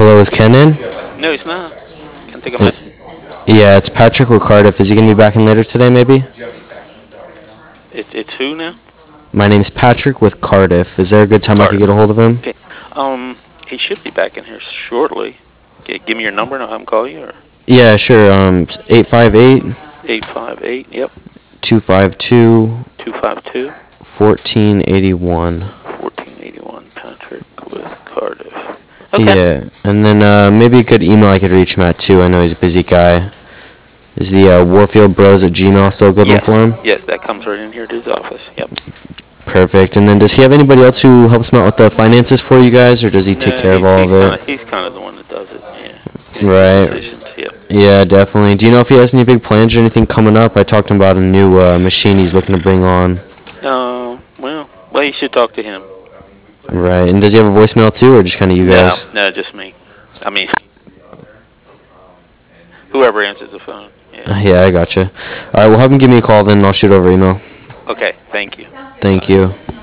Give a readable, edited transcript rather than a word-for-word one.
Hello, is Ken in? No, he's not. Can I take a message? Yeah, it's Patrick with Cardiff. Is he going to be back in later today, maybe? It's who now? My name's Patrick with Cardiff. Is there a good time I could Carter. get a hold of him? Okay. He should be back in here shortly. Okay, give me your number and I'll have him call you. Or Yeah, sure. 858 858. Yep. 252 252 1481. 1481. Patrick with Cardiff. Okay. Yeah, and then maybe a good email I could reach him at, too. I know he's a busy guy. Is the warfieldbros at Gmail still a good one Yes. for him? Yes, that comes right in here to his office. Yep. Perfect. And then does he have anybody else who helps him out with the finances for you guys, or does he take No, care of all of it? he's kind of the one that does it. Yeah. He makes the Right. decisions. Yep. Yeah, definitely. Do you know if he has any big plans or anything coming up? I talked to him about a new machine he's looking to bring on. Well, you should talk to him. Right. And does he have a voicemail too, or just kind of you No, guys? no, just me. I mean, whoever answers the phone. Yeah. Yeah, I gotcha. All right, well, have him give me a call then, and I'll shoot over email. Okay. Thank you. Thank you.